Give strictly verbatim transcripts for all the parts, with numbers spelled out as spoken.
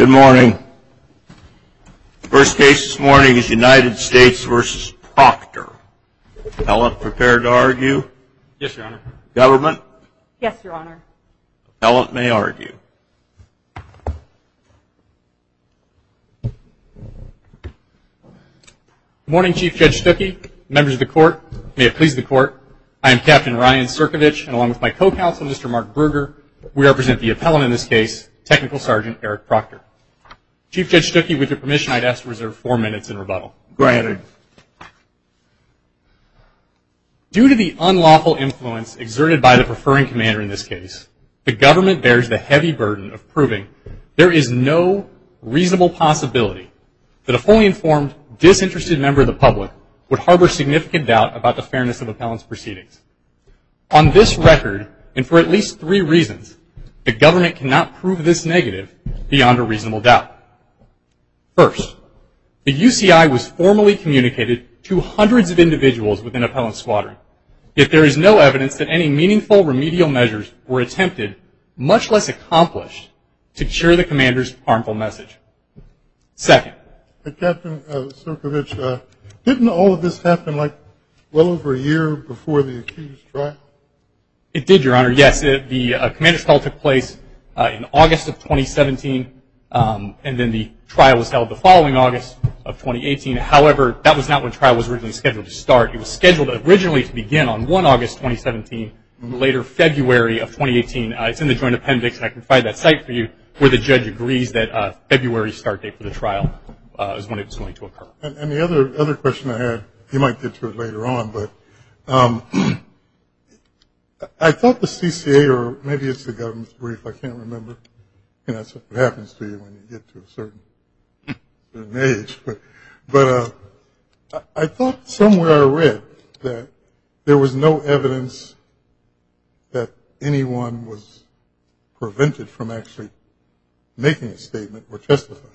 Good morning. First case this morning is United States versus Proctor. Appellant prepared to argue? Yes, Your Honor. Government? Yes, Your Honor. Appellant may argue. Good morning, Chief Judge Stuckey, members of the court. May it please the court. I am Captain Ryan Sirkovich, and along with my co-counsel, Mister Mark Berger, we represent the appellant in this case, Technical Sergeant Eric Proctor. Chief Judge Stuckey, with your permission, I'd ask to reserve four minutes in rebuttal. Granted. Due to the unlawful influence exerted by the preferring commander in this case, the government bears the heavy burden of proving there is no reasonable possibility that a fully informed, disinterested member of the public would harbor significant doubt about the fairness of appellant's proceedings. On this record, and for at least three reasons, the government cannot prove this negative beyond a reasonable doubt. First, the U C I was formally communicated to hundreds of individuals within appellant's squadron, yet there is no evidence that any meaningful remedial measures were attempted, much less accomplished, to cure the commander's harmful message. Second. Hey, Captain uh, Sirkovich, uh, didn't all of this happen like well over a year before the accused trial? It did, Your Honor. Yes, it, the uh, commander's call took place uh, in August of twenty seventeen, um, and then the trial was held the following August of twenty eighteen. However, that was not when trial was originally scheduled to start. It was scheduled originally to begin on the first of August twenty seventeen, mm-hmm. later February of twenty eighteen. Uh, it's in the joint appendix, and I can provide that site for you, where the judge agrees that uh, February start date for the trial uh, is when it's going to occur. And, and the other other question I had, you might get to it later on, but um, I thought the C C A, or maybe it's the government's brief, I can't remember. You know, that's what happens to you when you get to a certain, certain age. But, but uh, I, I thought somewhere I read that there was no evidence that anyone was prevented from actually making a statement or testifying.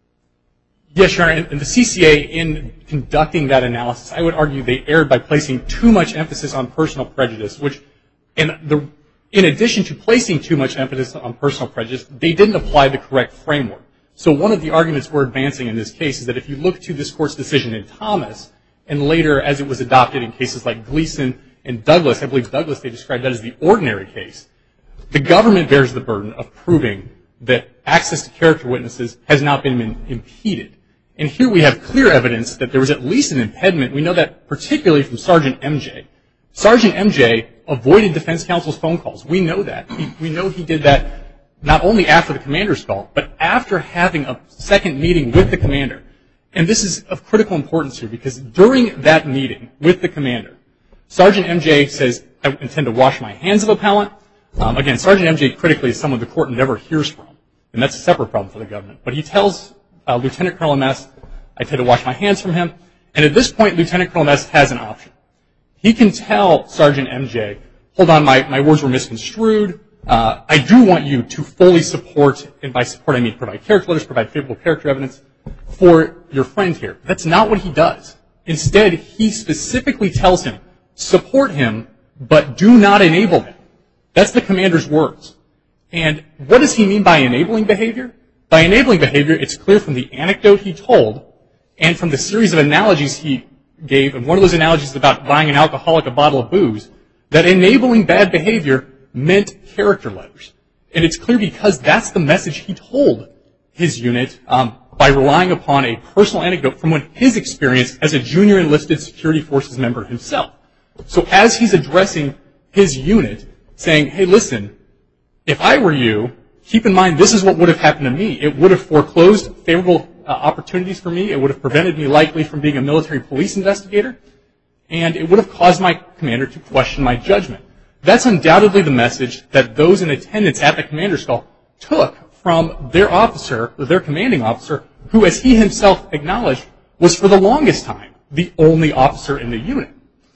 Yes, Your Honor, and the C C A, in conducting that analysis, I would argue they erred by placing too much emphasis on personal prejudice, which, and the, in addition to placing too much emphasis on personal prejudice, they didn't apply the correct framework. So one of the arguments we're advancing in this case is that if you look to this court's decision in Thomas, and later as it was adopted in cases like Gleason and Douglas, I believe Douglas, they described that as the ordinary case, the government bears the burden of proving that access to character witnesses has not been impeded. And here we have clear evidence that there was at least an impediment. We know that particularly from Sergeant M J. Sergeant M J avoided defense counsel's phone calls. We know that. He, we know he did that not only after the commander's call, but after having a second meeting with the commander. And this is of critical importance here because during that meeting with the commander, Sergeant M J says, I intend to wash my hands of appellant. Um, again, Sergeant M J critically is someone the court never hears from, and that's a separate problem for the government. But he tells uh, Lieutenant Colonel Mess, I intend to wash my hands from him. And at this point, Lieutenant Colonel Mess has an option. He can tell Sergeant M J, hold on, my, my words were misconstrued. Uh, I do want you to fully support, and by support I mean provide character letters, provide favorable character evidence for your friend here. That's not what he does. Instead, he specifically tells him, support him, but do not enable him. That's the commander's words. And what does he mean by enabling behavior? By enabling behavior, it's clear from the anecdote he told and from the series of analogies he gave, and one of those analogies is about buying an alcoholic a bottle of booze, that enabling bad behavior meant character letters. And it's clear because that's the message he told his unit um, by relying upon a personal anecdote from when his experience as a junior enlisted security forces member himself. So as he's addressing his unit, saying, hey, listen, if I were you, keep in mind this is what would have happened to me. It would have foreclosed favorable uh, opportunities for me. It would have prevented me likely from being a military police investigator. And it would have caused my commander to question my judgment. That's undoubtedly the message that those in attendance at the commander's call took from their officer, or their commanding officer, who, as he himself acknowledged, was for the longest time the only officer in the unit.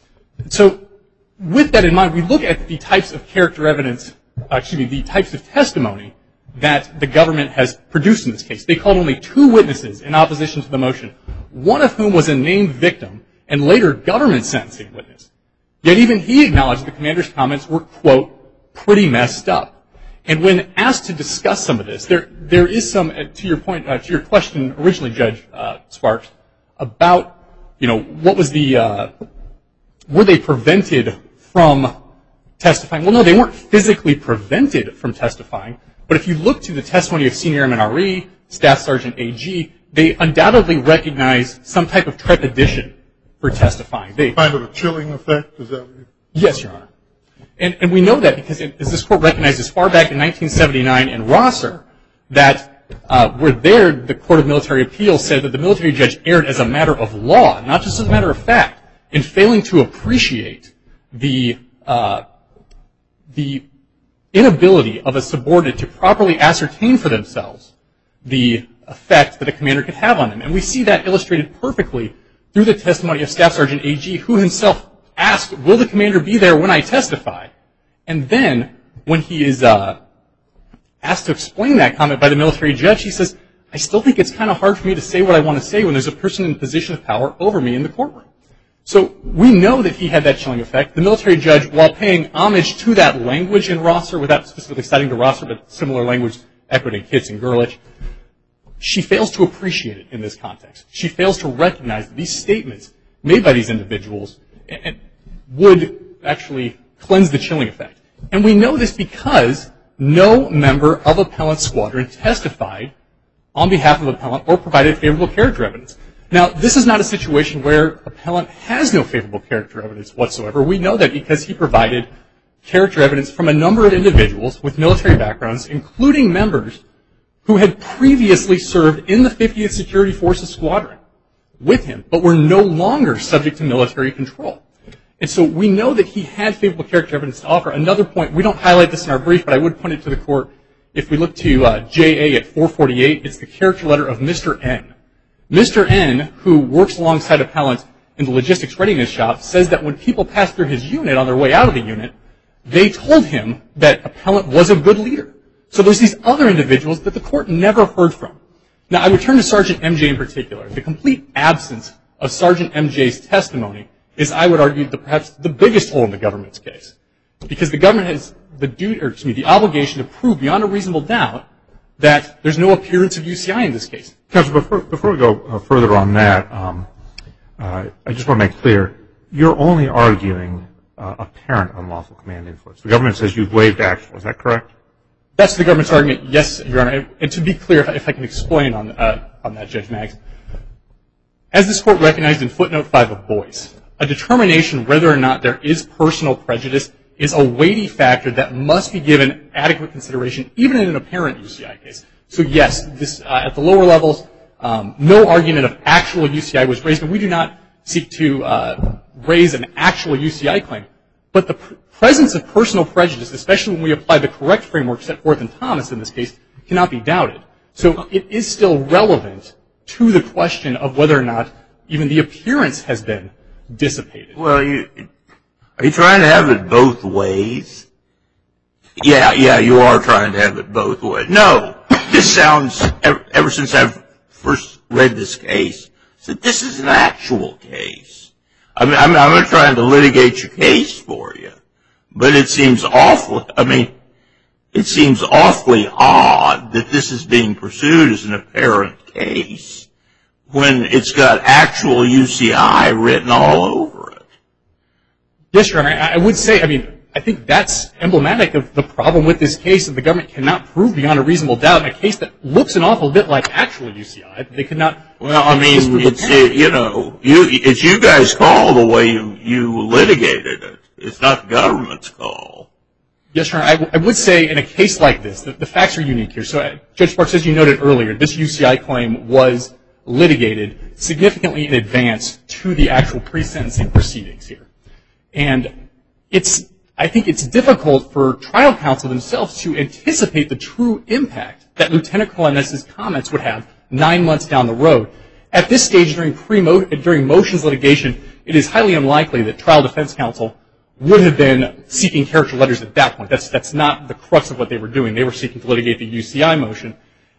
So with that in mind, we look at the types of character evidence, uh, excuse me, the types of testimony that the government has produced in this case. They called only two witnesses in opposition to the motion, one of whom was a named victim and later government sentencing witness. Yet even he acknowledged the commander's comments were, quote, pretty messed up. And when asked to discuss some of this, there there is some, to your point, uh, to your question originally, Judge uh, Sparks, about, you know, what was the, uh, were they prevented from testifying? Well, no, they weren't physically prevented from testifying, but if you look to the testimony of Senior M N R E, Staff Sergeant A G, they undoubtedly recognize some type of trepidation for testifying. They, kind of a chilling effect, is that what you? Yes, Your Honor. And, and we know that because, it, as this court recognized as far back in nineteen seventy-nine in Rosser, that uh, where there the Court of Military Appeals said that the military judge erred as a matter of law, not just as a matter of fact, in failing to appreciate the uh, the inability of a subordinate to properly ascertain for themselves the effect that a commander could have on them. And we see that illustrated perfectly through the testimony of Staff Sergeant A G, who himself asked, will the commander be there when I testify? And then, when he is uh, asked to explain that comment by the military judge, he says, I still think it's kind of hard for me to say what I want to say when there's a person in a position of power over me in the courtroom. So we know that he had that chilling effect. The military judge, while paying homage to that language in Rosser, without specifically citing to Rosser, but similar language echoed in Kitts and Gurlich, she fails to appreciate it in this context. She fails to recognize that these statements made by these individuals and would actually cleanse the chilling effect. And we know this because no member of Appellant's squadron testified on behalf of Appellant or provided favorable character evidence. Now, this is not a situation where Appellant has no favorable character evidence whatsoever. We know that because he provided character evidence from a number of individuals with military backgrounds, including members who had previously served in the fiftieth Security Forces Squadron with him, but were no longer subject to military control. And so we know that he had favorable character evidence to offer. Another point, we don't highlight this in our brief, but I would point it to the court. If we look to uh, J A at four forty-eight, it's the character letter of Mister N. Mister N, who works alongside Appellant in the logistics readiness shop, says that when people pass through his unit on their way out of the unit, they told him that Appellant was a good leader. So there's these other individuals that the court never heard from. Now, I return to Sergeant M J in particular. The complete absence of Sergeant M J's testimony is, I would argue, the, perhaps the biggest hole in the government's case. Because the government has the duty, or excuse me, the obligation to prove beyond a reasonable doubt that there's no appearance of U C I in this case. Counsel, before, before we go uh, further on that, um, uh, I just want to make clear, you're only arguing uh, apparent unlawful command influence. The government says you've waived actual. Is that correct? That's the government's argument, yes, Your Honor. And to be clear, if I can explain on, uh, on that, Judge Maggs, as this court recognized in footnote five of Boyce, a determination whether or not there is personal prejudice is a weighty factor that must be given adequate consideration, even in an apparent U C I case. So yes, this, uh, at the lower levels, um, no argument of actual U C I was raised, and we do not seek to uh, raise an actual U C I claim. But the pr- presence of personal prejudice, especially when we apply the correct framework set forth in Thomas in this case, cannot be doubted. So it is still relevant to the question of whether or not even the appearance has been dissipated. Well, you, are you trying to have it both ways? Yeah, yeah, you are trying to have it both ways. No, this sounds, ever, ever since I've first read this case, so this is an actual case. I mean, I'm, I'm not trying to litigate your case for you, but it seems awful. I mean, it seems awfully odd that this is being pursued as an apparent case when it's got actual U C I written all over it. Yes, Your Honor. I would say, I mean, I think that's emblematic of the problem with this case, that the government cannot prove beyond a reasonable doubt in a case that looks an awful bit like actual U C I. They could not. Well, I mean, it's, it, you know, you, it's you guys' call the way you, you litigated it. It's not the government's call. Yes, Your Honor. I, w- I would say in a case like this, the, the facts are unique here. So, uh, Judge Sparks, as you noted earlier, this U C I claim was litigated significantly in advance to the actual pre-sentencing proceedings here. And it's, I think it's difficult for trial counsel themselves to anticipate the true impact that Lieutenant Colonel Inez's comments would have nine months down the road. At this stage, during pre-mo- during motions litigation, it is highly unlikely that trial defense counsel would have been seeking character letters at that point. That's, that's not the crux of what they were doing. They were seeking to litigate the U C I motion.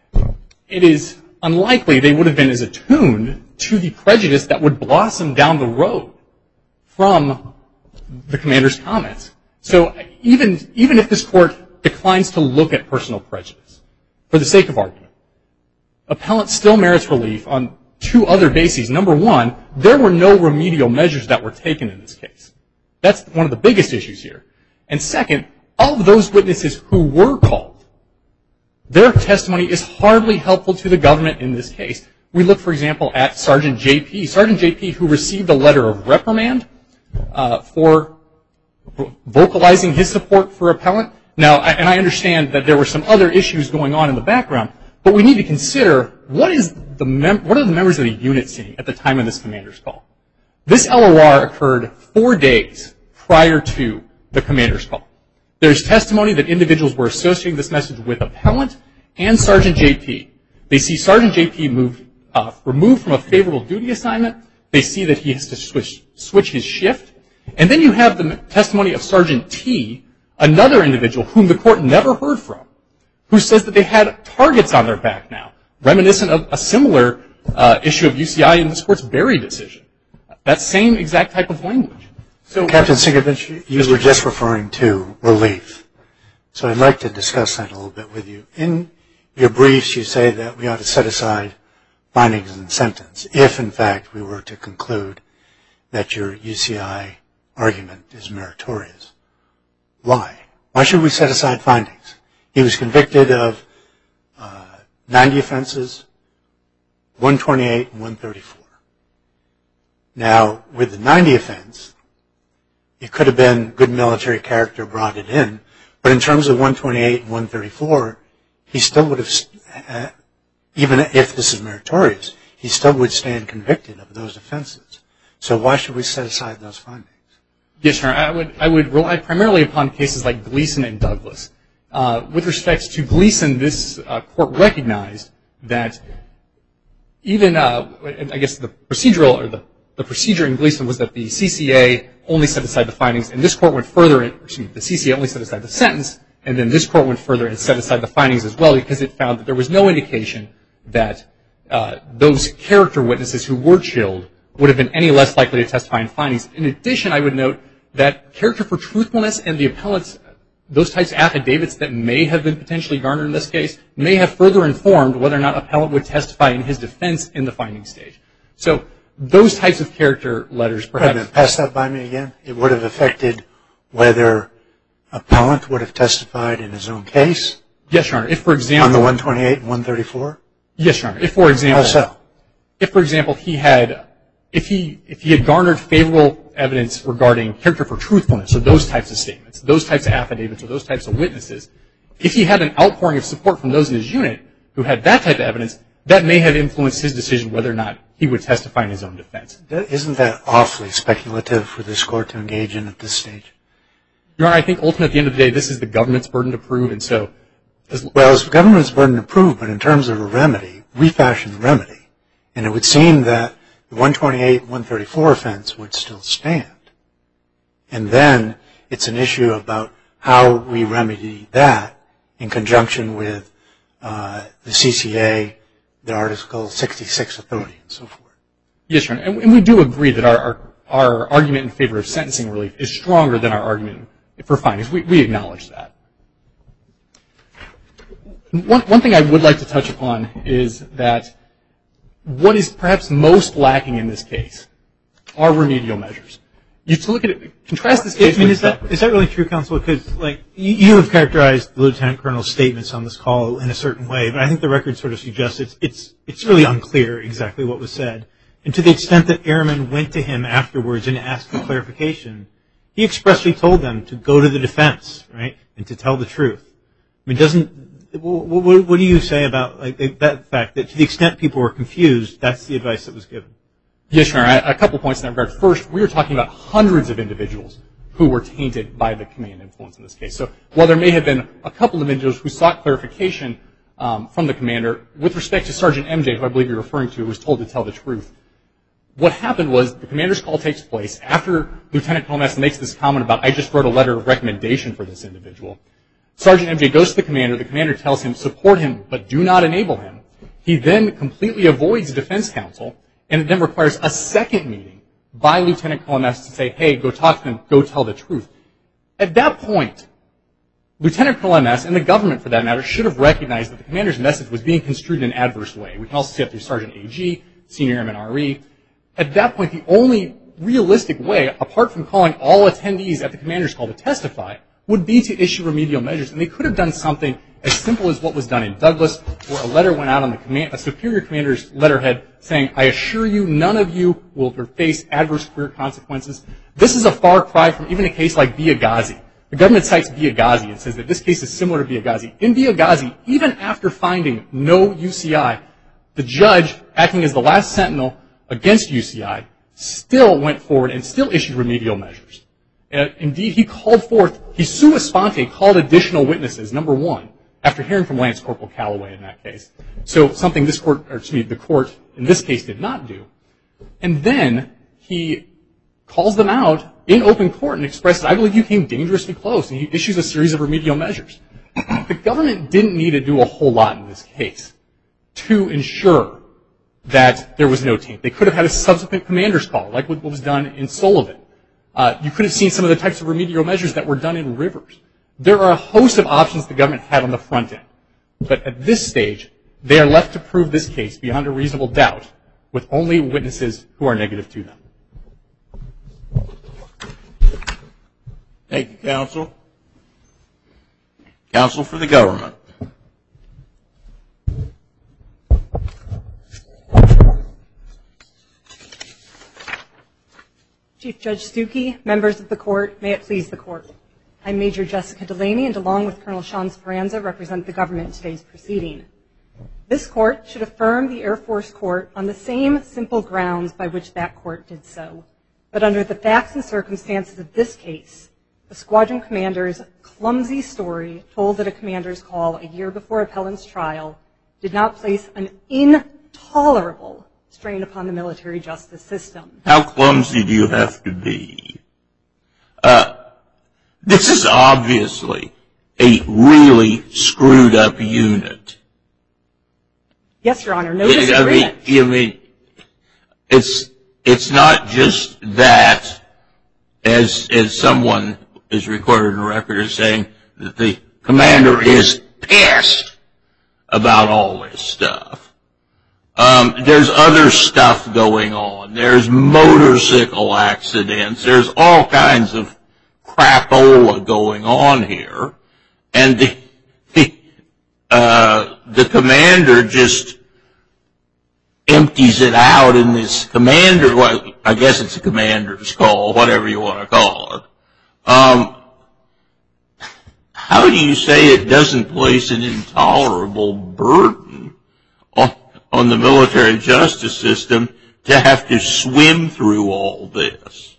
It is unlikely they would have been as attuned to the prejudice that would blossom down the road from the commander's comments. So even, even if this court declines to look at personal prejudice. For the sake of argument, appellant still merits relief on two other bases. Number one, there were no remedial measures that were taken in this case. That's one of the biggest issues here. And second, of those witnesses who were called, their testimony is hardly helpful to the government in this case. We look, for example, at Sergeant J P. Sergeant J P, who received a letter of reprimand uh, for vocalizing his support for appellant. Now, and I understand that there were some other issues going on in the background, but we need to consider what is the mem- what are the members of the unit seeing at the time of this commander's call. This L O R occurred four days prior to the commander's call. There's testimony that individuals were associating this message with appellant and Sergeant J P. They see Sergeant J P moved, uh, removed from a favorable duty assignment. They see that he has to switch, switch his shift. And then you have the testimony of Sergeant T, another individual whom the court never heard from, who says that they had targets on their back now, reminiscent of a similar uh, issue of U C I in this court's Berry decision. That same exact type of language. So, Captain Sinkovich, you were just referring to relief. So I'd like to discuss that a little bit with you. In your briefs, you say that we ought to set aside findings and sentence if, in fact, we were to conclude that your U C I argument is meritorious. Why? Why should we set aside findings? He was convicted of uh, ninety offenses, one twenty-eight and one thirty-four. Now, with the ninety offense, it could have been good military character brought it in, but in terms of one twenty-eight and one thirty-four, he still would have, uh, even if this is meritorious, he still would stand convicted of those offenses. So why should we set aside those findings? Yes, Your Honor. I would, I would rely primarily upon cases like Gleason and Douglas. Uh, with respect to Gleason, this uh, court recognized that even, uh, I guess the procedural or the, the procedure in Gleason was that the C C A only set aside the findings, and this court went further, and, excuse me, the C C A only set aside the sentence, and then this court went further and set aside the findings as well because it found that there was no indication that uh, those character witnesses who were chilled would have been any less likely to testify in findings. In addition, I would note that character for truthfulness and the appellant's, those types of affidavits that may have been potentially garnered in this case may have further informed whether or not appellant would testify in his defense in the finding stage. So those types of character letters perhaps... Wait, pass that by me again. It would have affected whether appellant would have testified in his own case? Yes, Your Honor. If, for example... On the one twenty-eight and one thirty-four? Yes, Your Honor. If, for example... How so? If, for example, he had... If he, if he had garnered favorable evidence regarding character for truthfulness or those types of statements, those types of affidavits or those types of witnesses, if he had an outpouring of support from those in his unit who had that type of evidence, that may have influenced his decision whether or not he would testify in his own defense. Isn't that awfully speculative for this court to engage in at this stage? Your Honor, I think ultimately at the end of the day, this is the government's burden to prove, and so... As well, it's the government's burden to prove, but in terms of a remedy, we fashioned the remedy. And it would seem that the one twenty-eight and one thirty-four offense would still stand. And then it's an issue about how we remedy that in conjunction with uh, the C C A, the Article sixty-six authority, and so forth. Yes, Your Honor. And, and we do agree that our, our, our argument in favor of sentencing relief is stronger than our argument for findings. We, we acknowledge that. One, one thing I would like to touch upon is that what is perhaps most lacking in this case are remedial measures. You to look at it, contrast this case I mean, with is that is that really true, Counsel? Because like you, you have characterized the Lieutenant Colonel's statements on this call in a certain way, but I think the record sort of suggests it's it's it's really unclear exactly what was said. And to the extent that airmen went to him afterwards and asked for clarification, he expressly told them to go to the defense, right, and to tell the truth. I mean, doesn't what, what, what do you say about like that fact that to the extent people were confused, that's the advice that was given? Yes, Your Honor. A couple points in that regard. First, we were talking about hundreds of individuals who were tainted by the command influence in this case. So while there may have been a couple of individuals who sought clarification um, from the commander, with respect to Sergeant M J, who I believe you're referring to, who was told to tell the truth, what happened was the commander's call takes place after Lieutenant Colonel Mess makes this comment about, I just wrote a letter of recommendation for this individual. Sergeant M J goes to the commander. The commander tells him, support him, but do not enable him. He then completely avoids defense counsel, and it then requires a second meeting by Lieutenant Colonel Mess to say, hey, go talk to them, go tell the truth. At that point, Lieutenant Colonel M S and the government, for that matter, should have recognized that the commander's message was being construed in an adverse way. We can also see that through Sergeant A G, Senior Airman R E. At that point, the only realistic way, apart from calling all attendees at the commander's call to testify, would be to issue remedial measures. And they could have done something as simple as what was done in Douglas, where a letter went out on the command, a superior commander's letterhead saying, I assure you none of you will face adverse career consequences. This is a far cry from even a case like Biagazi. The government cites Biagazi and says that this case is similar to Biagazi. In Biagazi, even after finding no U C I, the judge, acting as the last sentinel against U C I, still went forward and still issued remedial measures. Uh, indeed, he called forth, he sua sponte called additional witnesses, number one, after hearing from Lance Corporal Calloway in that case. So something this court, or excuse me, the court in this case did not do. And then he calls them out in open court and expresses, I believe you came dangerously close, and he issues a series of remedial measures. The government didn't need to do a whole lot in this case to ensure that there was no taint. They could have had a subsequent commander's call, like what was done in Sullivan. Uh, you could have seen some of the types of remedial measures that were done in Rivers. There are a host of options the government had on the front end. But at this stage, they are left to prove this case beyond a reasonable doubt with only witnesses who are negative to them. Thank you, counsel. Counsel for the government. Chief Judge Stuckey, members of the court, may it please the court. I'm Major Jessica Delaney, and along with Colonel Sean Speranza, represent the government in today's proceeding. This court should affirm the Air Force Court on the same simple grounds by which that court did so. But under the facts and circumstances of this case, the squadron commander's clumsy story told at a commander's call a year before appellant's trial did not place an intolerable strain upon the military justice system. How clumsy do you have to be? Uh, this is obviously a really screwed up unit. Yes, Your Honor, no disagreement. I mean, I mean it's, it's not just that, as, as someone is recorded in the record as saying that the commander is pissed about all this stuff. Um, there's other stuff going on. There's motorcycle accidents. There's all kinds of crapola going on here. And the, the, uh, the commander just empties it out in this commander, well, I guess it's a commander's call, whatever you want to call it. Um, how do you say it doesn't place an intolerable burden on, on the military justice system to have to swim through all this?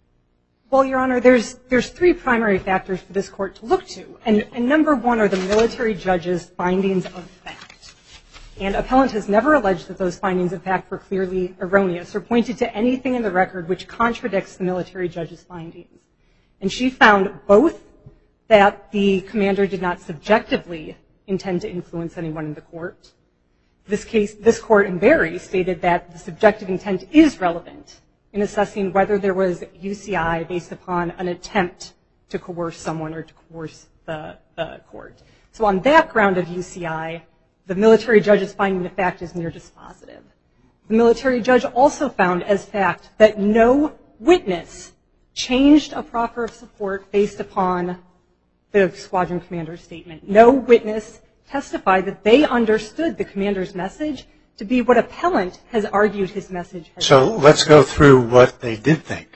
Well, Your Honor, there's, there's three primary factors for this court to look to. And, and number one are the military judge's findings of fact. And appellant has never alleged that those findings of fact were clearly erroneous or pointed to anything in the record which contradicts the military judge's findings. And she found both that the commander did not subjectively intend to influence anyone in the court. This case, this court in Berry stated that the subjective intent is relevant in assessing whether there was U C I based upon an attempt to coerce someone or to coerce the, the court. So on that ground of U C I, the military judge's finding of fact is near dispositive. The military judge also found as fact that no witness changed a proffer of support based upon the squadron commander's statement. No witness testified that they understood the commander's message to be what appellant has argued his message has So been. let's go through what they did think.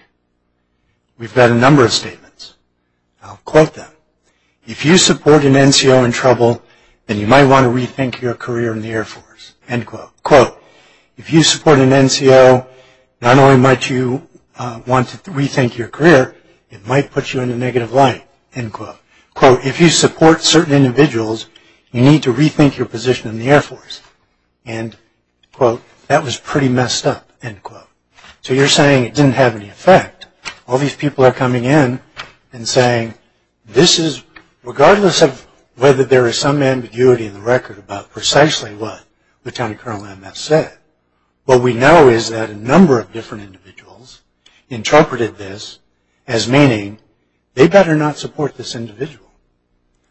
We've got a number of statements. I'll quote them. If you support an N C O in trouble, then you might want to rethink your career in the Air Force. End quote. Quote, if you support an N C O, not only might you uh, want to rethink your career, it might put you in a negative light. End quote. Quote, if you support certain individuals, you need to rethink your position in the Air Force. And, quote, that was pretty messed up, end quote. So you're saying it didn't have any effect. All these people are coming in and saying, this is, regardless of whether there is some ambiguity in the record about precisely what Lieutenant Colonel M S said, what we know is that a number of different individuals interpreted this as meaning they better not support this individual.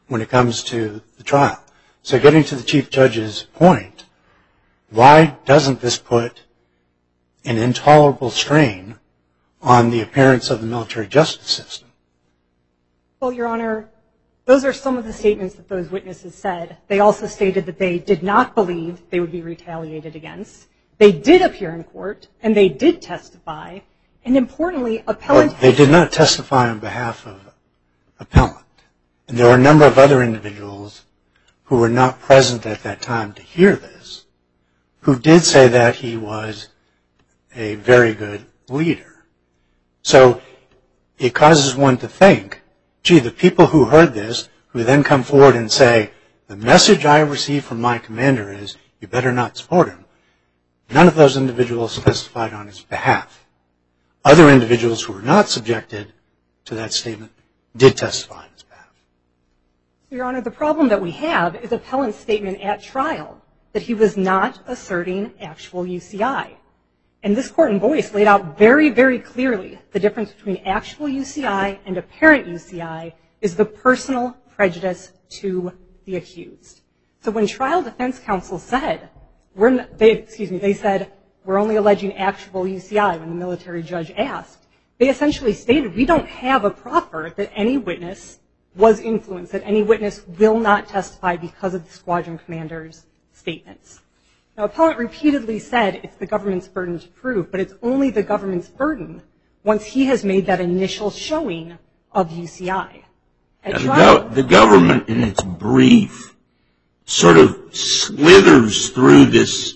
when it comes to the trial. So getting to the Chief Judge's point, why doesn't this put an intolerable strain on the appearance of the military justice system? Well, Your Honor, those are some of the statements that those witnesses said. They also stated that they did not believe they would be retaliated against. They did appear in court, and they did testify. And importantly, appellant... Well, they did not testify on behalf of appellant. And there were a number of other individuals who were not present at that time to hear this, who did say that he was a very good leader. So it causes one to think, gee, the people who heard this, who then come forward and say, the message I received from my commander is, you better not support him. None of those individuals testified on his behalf. Other individuals who were not subjected to that statement did testify on his behalf. Your Honor, the problem that we have is appellant's statement at trial that he was not asserting actual U C I. And this court in Boyce laid out very, very clearly the difference between actual U C I and apparent U C I is the personal prejudice to the accused. So when trial defense counsel said, we're not, they, excuse me, they said, we're only alleging actual U C I when the military judge asked, they essentially stated, we don't have a proffer that any witness was influenced, that any witness will not testify because of the squadron commander's statements. Now, appellant repeatedly said it's the government's burden to prove, but it's only the government's burden once he has made that initial showing of U C I. At the, trial, go- the government, in its brief, sort of slithers through this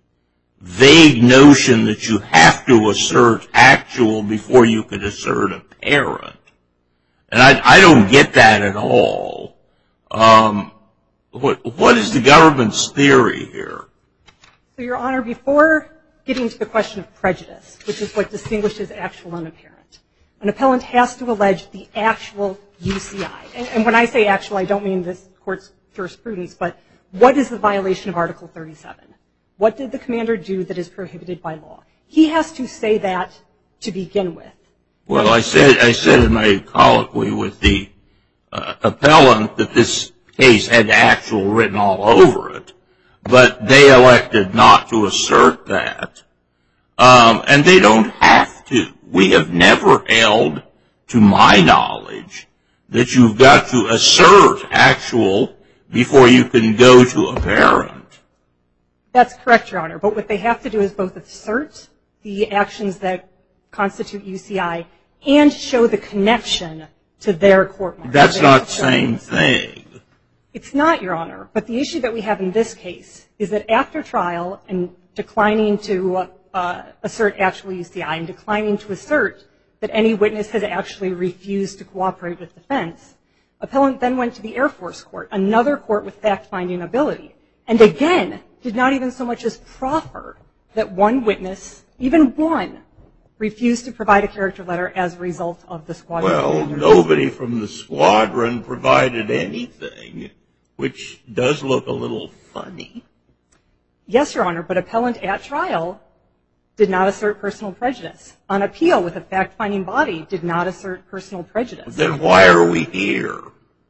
vague notion that you have to assert actual before you could assert apparent. And I, I don't get that at all. Um, what, what is the government's theory here? So, Your Honor, before getting to the question of prejudice, which is what distinguishes actual and apparent, an appellant has to allege the actual U C I. And, and when I say actual, I don't mean this court's jurisprudence, but what is the violation of Article thirty-seven? What did the commander do that is prohibited by law? He has to say that to begin with. Well, I said, I said in my colloquy with the uh, appellant that this case had actual written all over it, but they elected not to assert that. Um, and they don't have to. We have never held, to my knowledge, that you've got to assert actual before you can go to apparent. That's correct, Your Honor. But what they have to do is both assert the actions that constitute U C I and show the connection to their court martial. That's not the same thing. It's not, Your Honor. But the issue that we have in this case is that after trial and declining to uh, assert actual U C I and declining to assert that any witness has actually refused to cooperate with defense, appellant then went to the Air Force Court, another court with fact-finding ability, and again did not even so much as proffer that one witness, even one, refused to provide a character letter as a result of the squadron. Well, nobody from the squadron provided anything, which does look a little funny. Yes, Your Honor, but appellant at trial did not assert personal prejudice. On appeal with a fact-finding body did not assert personal prejudice. Then why are we here?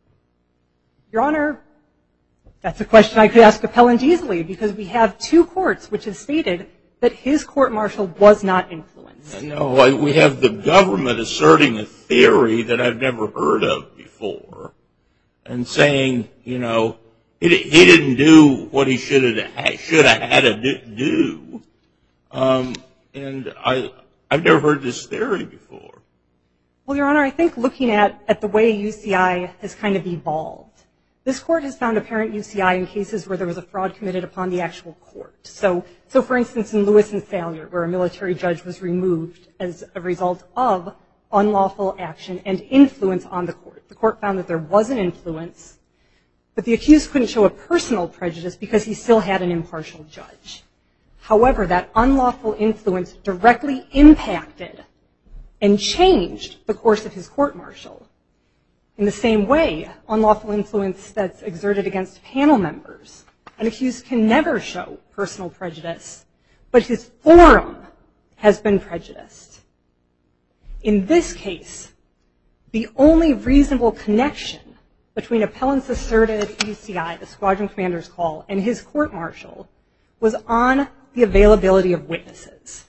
Your Honor, that's a question I could ask appellant easily, because we have two courts which have stated that his court-martial was not influenced. No, we have the government asserting a theory that I've never heard of before and saying, you know, he, he didn't do what he should have should have had to do. Um, and I, I've never heard this theory before. Well, Your Honor, I think looking at, at the way U C I has kind of evolved, this court has found apparent U C I in cases where there was a fraud committed upon the actual court. So, so for instance, in Lewis and Salyer, where a military judge was removed as a result of unlawful action and influence on the court. The court found that there was an influence, but the accused couldn't show a personal prejudice because he still had an impartial judge. However, that unlawful influence directly impacted and changed the course of his court-martial. In the same way, unlawful influence that's exerted against panel members, an accused can never show personal prejudice, but his forum has been prejudiced. In this case, the only reasonable connection between appellant's asserted U C I, the squadron commander's call, and his court-martial was on the availability of witnesses.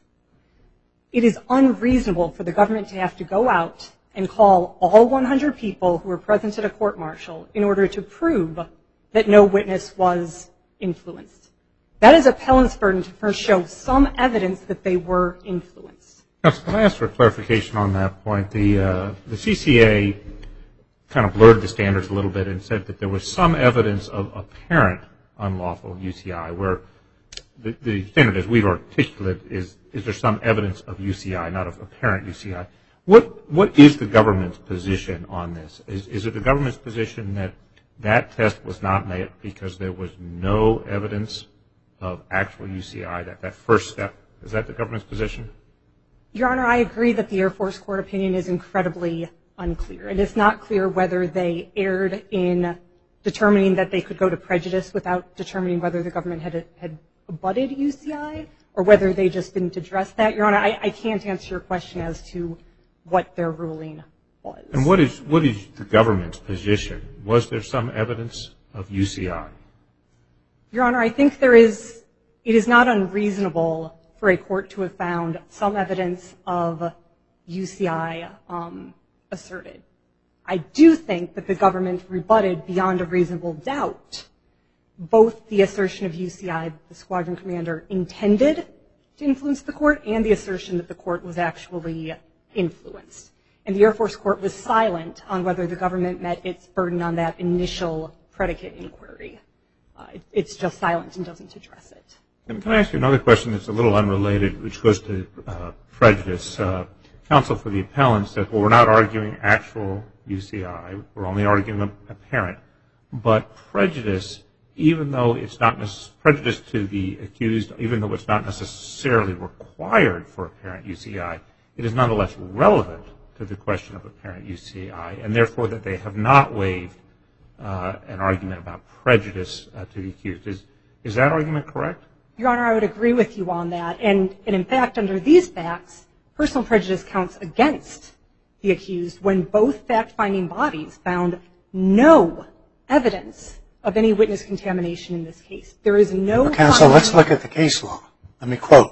It is unreasonable for the government to have to go out and call all one hundred people who were present at a court-martial in order to prove that no witness was influenced. That is appellant's burden to first show some evidence that they were influenced. Counsel, can I ask for clarification on that point? The, uh, the C C A kind of blurred the standards a little bit and said that there was some evidence of apparent unlawful U C I, where the, the standard as we've articulated is, is there some evidence of U C I, not of apparent U C I. What, what is the government's position on this? Is, is it the government's position that that test was not made because there was no evidence of actual U C I, that, that first step? Is that the government's position? Your Honor, I agree that the Air Force Court opinion is incredibly unclear. It is not clear whether they erred in determining that they could go to prejudice without determining whether the government had, had abutted U C I, or whether they just didn't address that. Your Honor, I, I can't answer your question as to what their ruling was. And what is, what is the government's position? Was there some evidence of U C I? Your Honor, I think there is, it is not unreasonable for a court to have found some evidence of U C I um, asserted. I do think that the government rebutted beyond a reasonable doubt both the assertion of U C I that the squadron commander intended to influence the court and the assertion that the court was actually influenced. And the Air Force Court was silent on whether the government met its burden on that initial predicate inquiry. Uh, it, it's just silent and doesn't address it. And can I ask you another question that's a little unrelated, which goes to uh, prejudice? Uh, counsel for the appellant said, well, we're not arguing actual U C I. We're only arguing apparent. But prejudice, even though it's not necess- prejudice to the accused, even though it's not necessarily required for apparent U C I, it is nonetheless relevant to the question of apparent U C I, and therefore that they have not waived uh, an argument about prejudice uh, to the accused. Is, is that argument correct? Your Honor, I would agree with you on that. And, and in fact, under these facts, personal prejudice counts against the accused when both fact-finding bodies found no evidence of any witness contamination in this case. There is no... Well, counsel, let's look at the case law. Let me quote.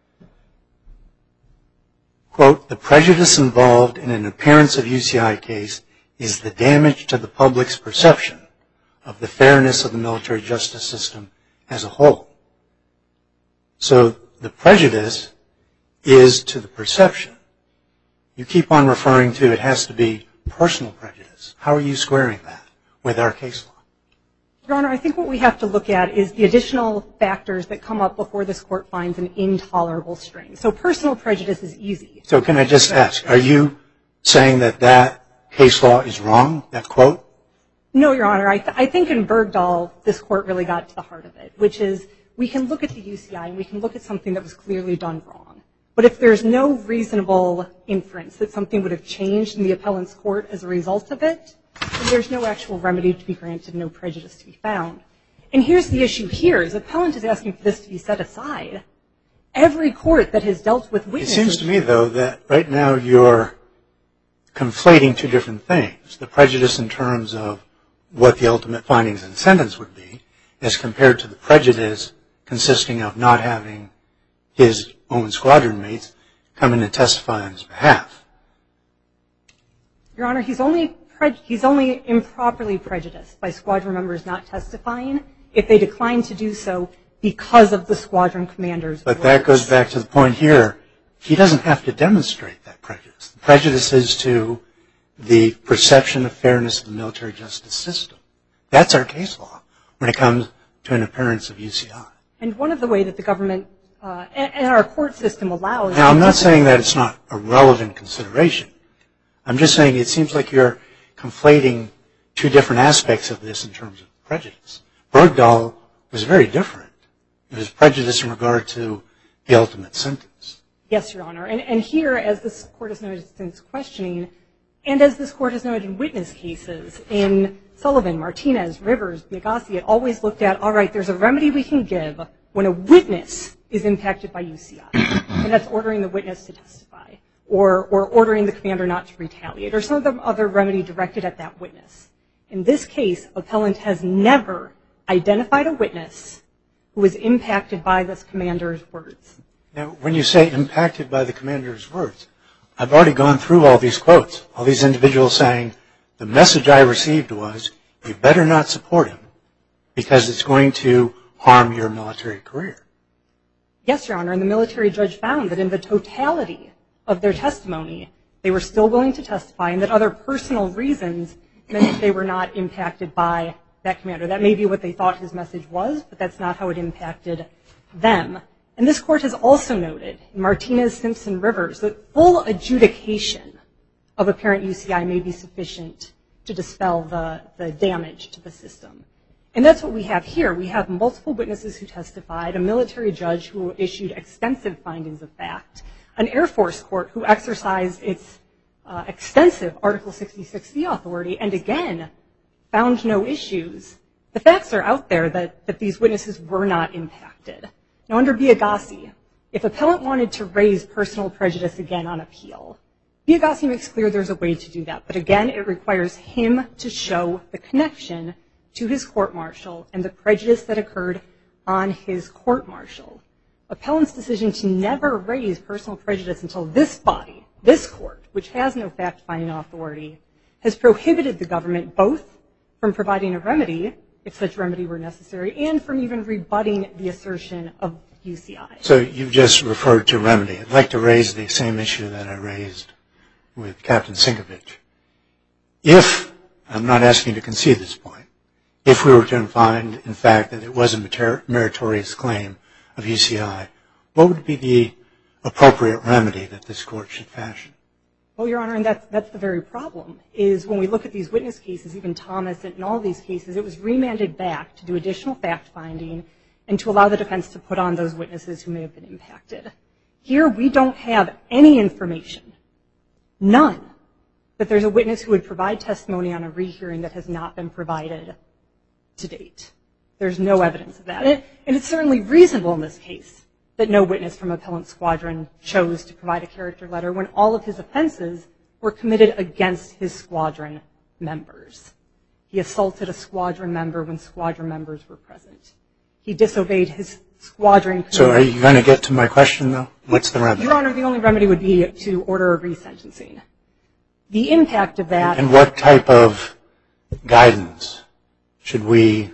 Quote, the prejudice involved in an appearance of U C I case is the damage to the public's perception of the fairness of the military justice system as a whole. So the prejudice is to the perception. You keep on referring to it has to be personal prejudice. How are you squaring that with our case law? Your Honor, I think what we have to look at is the additional factors that come up before this court finds an intolerable strain. So personal prejudice is easy. So can I just ask, are you saying that that case law is wrong, that quote? No, Your Honor. I, th- I think in Bergdahl, this court really got to the heart of it, which is we can look at the U C I and we can look at something that was clearly done wrong. But if there's no reasonable inference that something would have changed in the appellant's court as a result of it, then there's no actual remedy to be granted, no prejudice to be found. And here's the issue here, is the appellant is asking for this to be set aside. Every court that has dealt with witnesses... It seems to me, though, that right now you're conflating two different things. The prejudice in terms of what the ultimate findings and sentence would be, as compared to the prejudice consisting of not having his own squadron mates come in and testify on his behalf. Your Honor, he's only pre- he's only improperly prejudiced by squadron members not testifying if they decline to do so because of the squadron commander's But words. that goes back to the point here. He doesn't have to demonstrate that prejudice. The prejudice is to the perception of fairness of the military justice system. That's our case law when it comes to an appearance of U C I. And one of the ways that the government uh, and, and our court system allows... Now, I'm not saying that it's not a relevant consideration. I'm just saying it seems like you're conflating two different aspects of this in terms of prejudice. Bergdahl was very different. It was prejudice in regard to the ultimate sentence. Yes, Your Honor. And, and here, as this court has noted since questioning, and as this court has noted in witness cases, in Sullivan, Martinez, Rivers, Biagassi, it always looked at, all right, there's a remedy we can give when a witness is impacted by U C I, and that's ordering the witness to testify, or, or ordering the commander not to retaliate, or some other remedy directed at that witness. In this case, appellant has never identified a witness who was impacted by this commander's words. Now, when you say impacted by the commander's words, I've already gone through all these quotes, all these individuals saying, the message I received was, you better not support him because it's going to harm your military career. Yes, Your Honor, and the military judge found that in the totality of their testimony, they were still willing to testify and that other personal reasons meant that they were not impacted by that commander. That may be what they thought his message was, but that's not how it impacted them. And this court has also noted in Martinez, Simpson, Rivers that full adjudication of apparent U C I may be sufficient to dispel the, the damage to the system. And that's what we have here. We have multiple witnesses who testified, a military judge who issued extensive findings of fact, an Air Force court who exercised its uh, extensive Article sixty-six C authority and again found no issues. The facts are out there that, that these witnesses were not impacted. Now, under Biagassi, if appellant wanted to raise personal prejudice again on appeal, Biagassi makes clear there's a way to do that. But again, it requires him to show the connection to his court-martial and the prejudice that occurred on his court-martial. Appellant's decision to never raise personal prejudice until this body, this court, which has no fact-finding authority, has prohibited the government both from providing a remedy, if such remedy were necessary, and from even rebutting the assertion of U C I. So you've just referred to remedy. I'd like to raise the same issue that I raised with Captain Sinkovich. If, I'm not asking you to concede this point, if we were to find, in fact, that it was a meritorious claim of U C I, what would be the appropriate remedy that this court should fashion? Well, Your Honor, and that's, that's the very problem, is when we look at these witness cases, even Thomas and in all these cases, it was remanded back to do additional fact-finding and to allow the defense to put on those witnesses who may have been impacted. Here, we don't have any information, none, that there's a witness who would provide testimony on a rehearing that has not been provided to date. There's no evidence of that. And, and it's certainly reasonable in this case that no witness from Appellant Squadron chose to provide a character letter when all of his offenses were committed against his squadron members. He assaulted a squadron member when squadron members were present. He disobeyed his squadron commander. So are you going to get to my question, though? What's the remedy? Your Honor, the only remedy would be to order a resentencing. The impact of that... And what type of guidance should we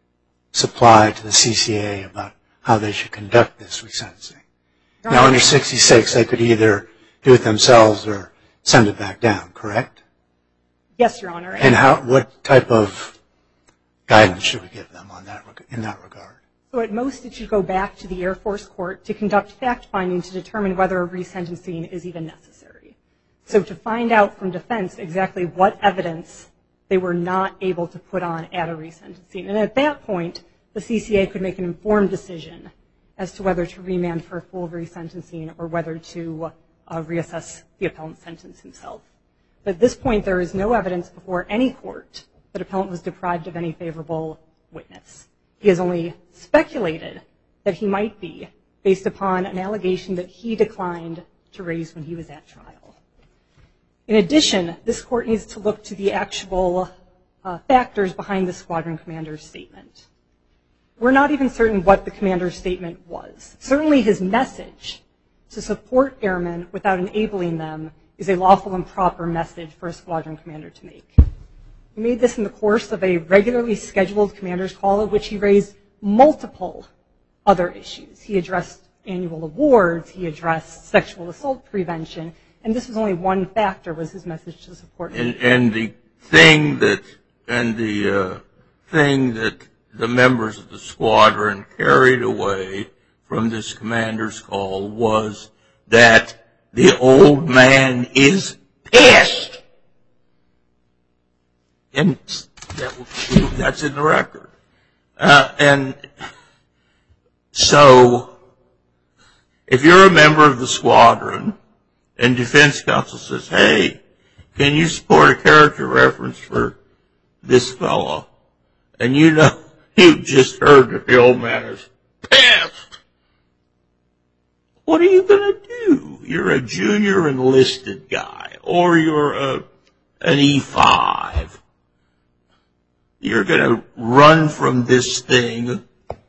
supply to the C C A about how they should conduct this resentencing? Now, under sixty-six, they could either do it themselves or send it back down, correct? Yes, Your Honor. And how, what type of guidance should we give them on that, in that regard? So at most, it should go back to the Air Force Court to conduct fact-finding to determine whether a resentencing is even necessary. So to find out from defense exactly what evidence they were not able to put on at a resentencing. And at that point, the C C A could make an informed decision as to whether to remand for a full resentencing or whether to uh, reassess the appellant's sentence himself. But at this point, there is no evidence before any court that appellant was deprived of any favorable witness. He has only speculated that he might be based upon an allegation that he declined to raise when he was at trial. In addition, this court needs to look to the actual uh, factors behind the squadron commander's statement. We're not even certain what the commander's statement was. Certainly his message to support airmen without enabling them is a lawful and proper message for a squadron commander to make. He made this in the course of a regularly scheduled commander's call at which he raised multiple other issues. He addressed annual awards, he addressed sexual assault prevention, and this was only one factor, was his message to support and, and the thing that and the uh, thing that the members of the squadron carried away from this commander's call was that the old man is pissed. And that, that's in the record. Uh, and so if you're a member of the squadron and defense counsel says, hey, can you support a character reference for this fellow? And you know, you just heard that the old man is pissed. What are you going to do? You're a junior enlisted guy, or you're a, an E five. you're going to run from this thing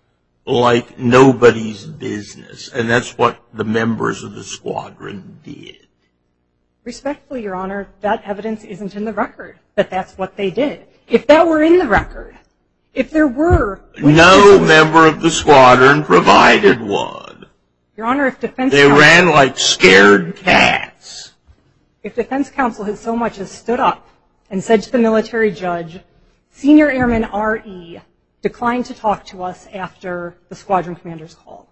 like nobody's business. And that's what the members of the squadron did. Respectfully, Your Honor, that evidence isn't in the record, that that's what they did. If that were in the record, if there were... No member of the squadron provided one. Your Honor, if defense They counsel... ran like scared cats. If defense counsel had so much as stood up and said to the military judge, Senior Airman R E declined to talk to us after the squadron commander's call,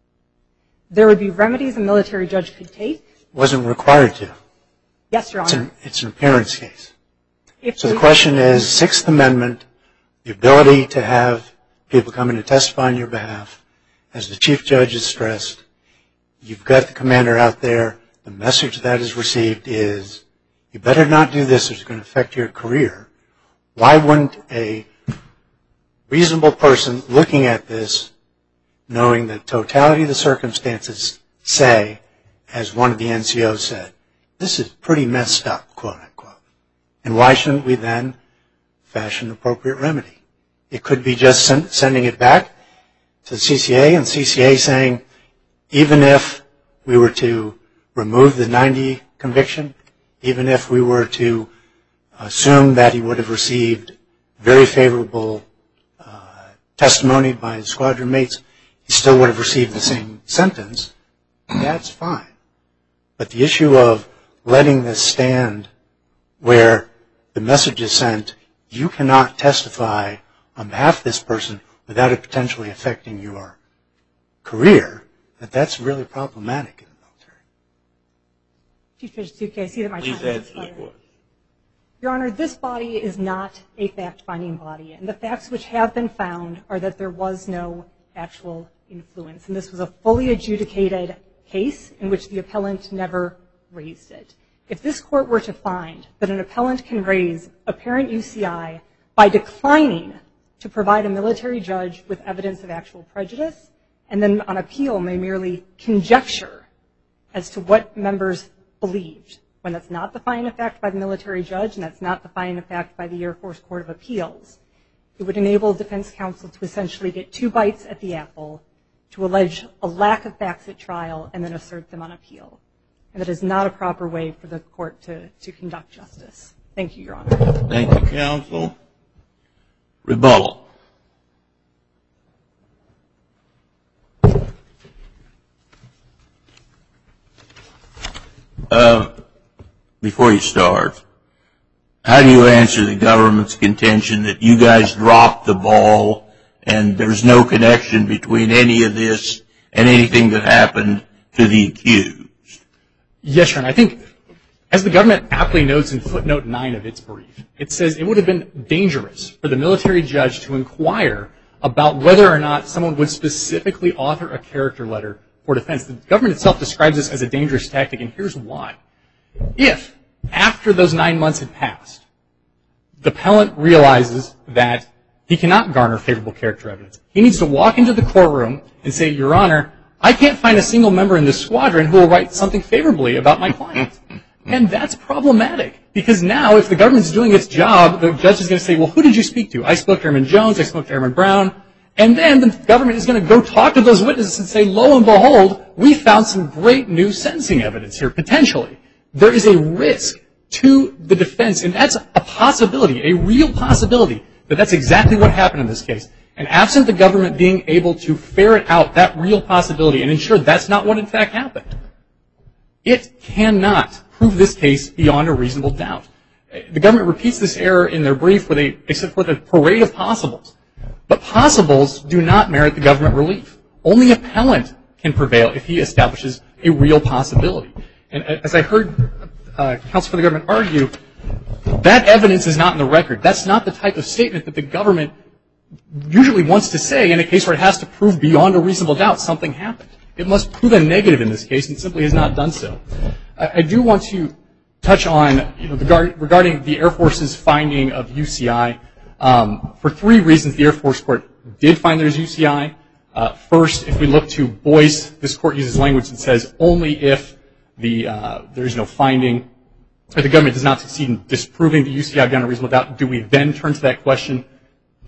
there would be remedies a military judge could take. Wasn't required to. Yes, Your It's Honor. an, it's an appearance case. If So the we- question is, Sixth Amendment, the ability to have people come in to testify on your behalf, as the Chief Judge has stressed, you've got the commander out there, the message that is received is, you better not do this, it's going to affect your career. Why wouldn't a reasonable person looking at this, knowing the totality of the circumstances, say, as one of the N C Os said, this is pretty messed up, quote unquote. And why shouldn't we then fashion an appropriate remedy? It could be just send, sending it back to the C C A and C C A saying, even if we were to remove the ninety conviction, even if we were to assume that he would have received very favorable uh, testimony by his squadron mates, he still would have received the same sentence, that's fine. But the issue of letting this stand where the message is sent, you cannot testify on behalf of this person without it potentially affecting your career, that that's really problematic in the military. Chief Judge Duque, I see that my time Please has answer the expired. question. Your Honor, this body is not a fact-finding body, and the facts which have been found are that there was no actual influence, and this was a fully adjudicated case in which the appellant never raised it. If this court were to find that an appellant can raise apparent U C I by declining to provide a military judge with evidence of actual prejudice, and then on appeal may merely conjecture as to what members believed, when that's not the finding of fact by the military judge and that's not the finding of fact by the Air Force Court of Appeals, it would enable defense counsel to essentially get two bites at the apple, to allege a lack of facts at trial and then assert them on appeal. And that is not a proper way for the court to, to conduct justice. Thank you, Your Honor. Thank you, counsel. Rebuttal. Uh, before you start, how do you answer the government's contention that you guys dropped the ball and there's no connection between any of this and anything that happened to the accused? Yes, Your Honor. I think, as the government aptly notes in footnote nine of its brief, it says it would have been dangerous for the military judge to inquire about whether or not someone would specifically author a character letter for defense. The government itself describes this as a dangerous tactic, and here's why. If, after those nine months had passed, the appellant realizes that he cannot garner favorable character evidence, he needs to walk into the courtroom and say, Your Honor, I can't find a single member in this squadron who will write something favorably about my client. And that's problematic, because now if the government's doing its job, the judge is going to say, well, who did you speak to? I spoke to Airman Jones, I spoke to Airman Brown, and then the government is going to go talk to those witnesses and say, lo and behold, we found some great new sentencing evidence here, potentially. There is a risk to the defense, and that's a possibility, a real possibility, that that's exactly what happened in this case. And absent the government being able to ferret out that real possibility and ensure that's not what in fact happened, it cannot prove this case beyond a reasonable doubt. The government repeats this error in their brief where they, they set forth a parade of possibles. But possibles do not merit the government relief. Only appellant can prevail if he establishes a real possibility. And as I heard uh, counsel for the government argue, that evidence is not in the record. That's not the type of statement that the government usually wants to say in a case where it has to prove beyond a reasonable doubt something happened. It must prove a negative in this case and simply has not done so. I, I do want to touch on, you know, the, regarding the Air Force's finding of U C I. Um, for three reasons, the Air Force Court did find there's U C I. Uh, first, if we look to Boyce, this court uses language that says only if the uh, there is no finding, or the government does not succeed in disproving the U C I beyond a reasonable doubt, do we then turn to that question.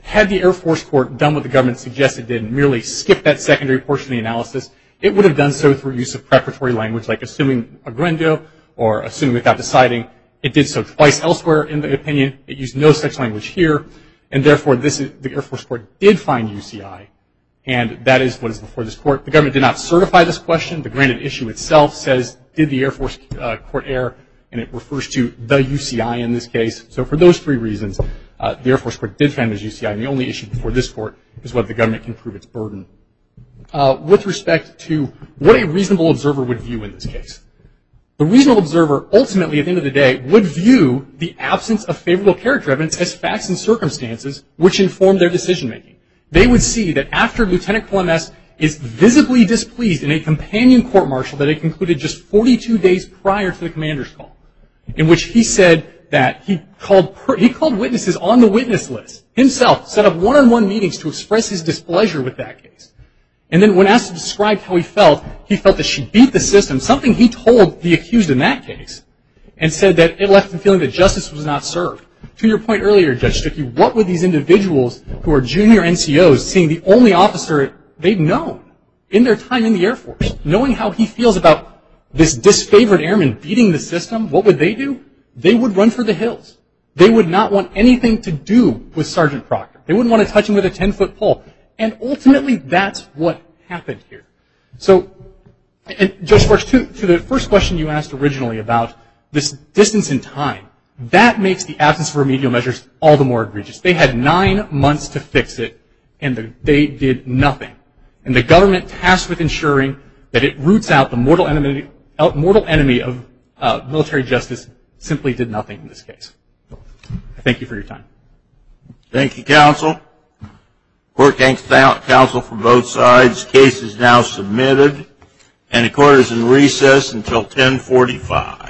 had the Air Force Court done what the government suggested did and merely skipped that secondary portion of the analysis, it would have done so through use of preparatory language like assuming arguendo or assuming without deciding. It did so twice elsewhere in the opinion. It used no such language here, and therefore this is, the Air Force Court did find U C I, and that is what is before this court. The government did not certify this question. The granted issue itself says, did the Air Force uh, Court err, and it refers to the U C I in this case. So for those three reasons, uh, the Air Force Court did find there's U C I, and the only issue before this court is whether the government can prove its burden. Uh, with respect to what a reasonable observer would view in this case, the reasonable observer ultimately, at the end of the day, would view the absence of favorable character evidence as facts and circumstances which inform their decision-making. They would see that after Lieutenant Colonel M S is visibly displeased in a companion court-martial that had concluded just forty-two days prior to the commander's call, in which he said that he called, per, he called witnesses on the witness list himself, set up one-on-one meetings to express his displeasure with that case. And then when asked to describe how he felt, he felt that she beat the system, something he told the accused in that case, and said that it left him feeling that justice was not served. To your point earlier, Judge Stuckey, what would these individuals who are junior N C Os, seeing the only officer they've known in their time in the Air Force, knowing how he feels about this disfavored airman beating the system, what would they do? They would run for the hills. They would not want anything to do with Sergeant Proctor. They wouldn't want to touch him with a ten-foot pole. And ultimately, that's what happened here. So, and Judge Sparks, to, to the first question you asked originally about this distance in time, that makes the absence of remedial measures all the more egregious. They had nine months to fix it, and the, they did nothing. And the government tasked with ensuring that it roots out the mortal enemy, mortal enemy of uh, military justice simply did nothing in this case. I thank you for your time. Thank you, counsel. Court thanks counsel for both sides. Case is now submitted, and the court is in recess until ten forty-five.